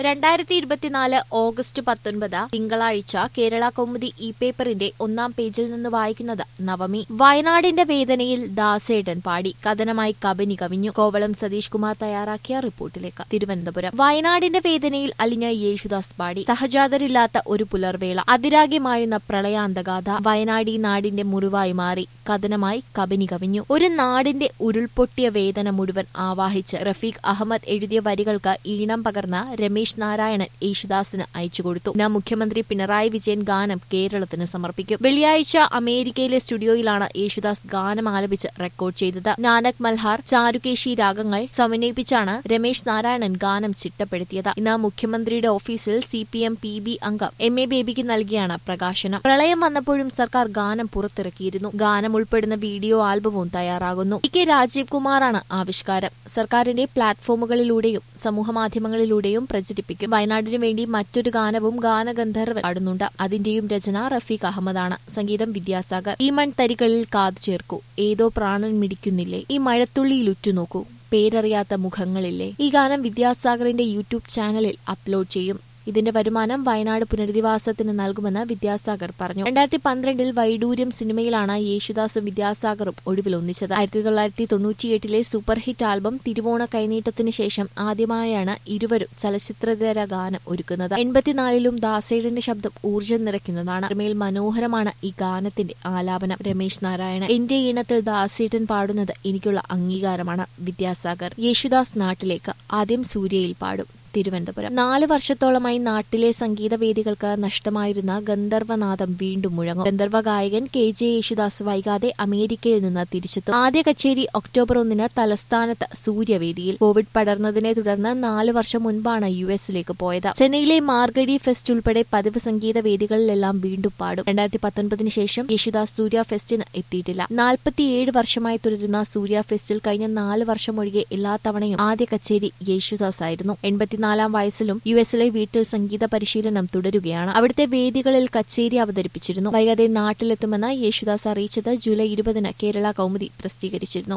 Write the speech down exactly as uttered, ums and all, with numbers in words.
രണ്ടായിരത്തി ഇരുപത്തിനാല് ഓഗസ്റ്റ് പത്തൊൻപത് തിങ്കളാഴ്ച കേരള കൗമുദി ഇ പേപ്പറിന്റെ ഒന്നാം പേജിൽ നിന്ന് വായിക്കുന്നത് നവമി. വയനാടിന്റെ വേദനയിൽ ദാസേട്ടൻ പാടി, കഥനമായി കബനി കവിഞ്ഞു. കോവളം സതീഷ് കുമാർ തയ്യാറാക്കിയ റിപ്പോർട്ടിലേക്ക്. തിരുവനന്തപുരം. വയനാടിന്റെ വേദനയിൽ അലിഞ്ഞ യേശുദാസ് പാടി, സഹജാതരില്ലാത്ത ഒരു പുലർവേള, അതിരാഗ്യമായുന്ന പ്രളയാന്തഗാഥ വയനാടി നാടിന്റെ മുറിവായി മാറി, കഥനമായി കബനി കവിഞ്ഞു. ഒരു നാടിന്റെ ഉരുൾപൊട്ടിയ വേദന മുഴുവൻ ആവാഹിച്ച് റഫീഖ് അഹമ്മദ് എഴുതിയ വരികൾക്ക് ഈണം പകർന്ന രമേശ് നാരായണൻ യേശുദാസിന് അയച്ചുകൊടുത്തു. ഇന്ന് മുഖ്യമന്ത്രി പിണറായി വിജയൻ ഗാനം കേരളത്തിന് സമർപ്പിക്കും. വെള്ളിയാഴ്ച അമേരിക്കയിലെ സ്റ്റുഡിയോയിലാണ് യേശുദാസ് ഗാനം ആലപിച്ച് റെക്കോർഡ് ചെയ്തത്. നാനക് മൽഹാർ, ചാരുകേശി രാഗങ്ങൾ സമന്വയിപ്പിച്ചാണ് രമേശ് നാരായണൻ ഗാനം ചിട്ടപ്പെടുത്തിയത്. ഇന്ന് മുഖ്യമന്ത്രിയുടെ ഓഫീസിൽ C P M P B അംഗം എം എ ബേബിക്ക് നൽകിയാണ് പ്രകാശനം. പ്രളയം വന്നപ്പോഴും സർക്കാർ ഗാനം പുറത്തിറക്കിയിരുന്നു. ഗാനം ഉൾപ്പെടുന്ന വീഡിയോ ആൽബവും തയ്യാറാകുന്നു. ഇ കെ രാജീവ് കുമാറാണ് ആവിഷ്കാരം. സർക്കാരിന്റെ പ്ലാറ്റ്ഫോമുകളിലൂടെയും സമൂഹമാധ്യമങ്ങളിലൂടെയും പ്രചരിപ്പിക്കും. വയനാടിനു വേണ്ടി മറ്റൊരു ഗാനവും ഗാനഗന്ധർവൻ പാടുന്നുണ്ട്. അതിന്റെയും രചന റഫീഖ് അഹമ്മദാണ്. സംഗീതം വിദ്യാസാഗർ. ഈ മൺതരികളിൽ കാതു ചേർക്കൂ, ഏതോ പ്രാണൻ മിടിക്കുന്നില്ലേ, ഈ മഴത്തുള്ളിയിൽ ഉറ്റുനോക്കൂ, പേരറിയാത്ത മുഖങ്ങളില്ലേ. ഈ ഗാനം വിദ്യാസാഗറിന്റെ യൂട്യൂബ് ചാനലിൽ അപ്ലോഡ് ചെയ്യും. ഇതിന്റെ വരുമാനം വയനാട് പുനരധിവാസത്തിന് നൽകുമെന്ന് വിദ്യാസാഗർ പറഞ്ഞു. രണ്ടായിരത്തി പന്ത്രണ്ടിൽ വൈഡൂര്യം സിനിമയിലാണ് യേശുദാസും വിദ്യാസാഗറും ഒടുവിൽ ഒന്നിച്ചത്. ആയിരത്തി തൊള്ളായിരത്തി തൊണ്ണൂറ്റിയെട്ടിലെ സൂപ്പർ ഹിറ്റ് ആൽബം തിരുവോണ കൈനീട്ടത്തിന് ശേഷം ആദ്യമായാണ് ഇരുവരും ചലച്ചിത്രതര ഗാനം ഒരുക്കുന്നത്. എൺപത്തിനാലിലും ദാസേടന്റെ ശബ്ദം ഊർജ്ജം നിറയ്ക്കുന്നതാണ്. അത്രമേൽ മനോഹരമാണ് ഈ ഗാനത്തിന്റെ ആലാപനം. രമേശ് നാരായണൻ. എന്റെ ഈണത്തിൽ ദാസേട്ടൻ പാടുന്നത് എനിക്കുള്ള അംഗീകാരമാണ്. വിദ്യാസാഗർ. യേശുദാസ് നാട്ടിലേക്ക്. ആദ്യം സൂര്യയിൽ പാടും. തിരുവനന്തപുരം. നാല് വർഷത്തോളമായി നാട്ടിലെ സംഗീതവേദികൾക്ക് നഷ്ടമായിരുന്ന ഗന്ധർവനാദം വീണ്ടും മുഴങ്ങും. ഗന്ധർവ ഗായകൻ കെ ജെ യേശുദാസ് വൈകാതെ അമേരിക്കയിൽ നിന്ന് തിരിച്ചെത്തും. ആദ്യ കച്ചേരി ഒക്ടോബർ ഒന്നിന് തലസ്ഥാനത്ത് സൂര്യവേദിയിൽ. കോവിഡ് പടർന്നതിനെ തുടർന്ന് നാല് വർഷം മുൻപാണ് യു എസിലേക്ക് പോയത്. ചെന്നൈയിലെ മാർഗഡി ഫെസ്റ്റ് ഉൾപ്പെടെ പതിവ് സംഗീതവേദികളിലെല്ലാം വീണ്ടും പാടും. രണ്ടായിരത്തി പത്തൊൻപതിന് ശേഷം യേശുദാസ് സൂര്യ ഫെസ്റ്റിന് എത്തിയിട്ടില്ല. നാൽപ്പത്തിയേഴ് വർഷമായി തുടരുന്ന സൂര്യ ഫെസ്റ്റിൽ കഴിഞ്ഞ നാല് വർഷം ഒഴികെ എല്ലാ തവണയും ആദ്യ കച്ചേരി യേശുദാസ് ആയിരുന്നു. എൺപത്തി നാലാം വയസ്സിലും യു എസിലെ വീട്ടിൽ സംഗീത പരിശീലനം തുടരുകയാണ്. അവിടുത്തെ വേദികളിൽ കച്ചേരി അവതരിപ്പിച്ചിരുന്നു. വൈകാതെ നാട്ടിലെത്തുമെന്ന് യേശുദാസ് അറിയിച്ചത് ജൂലൈ ഇരുപതിന് കേരള കൗമുദി പ്രസിദ്ധീകരിച്ചിരുന്നു.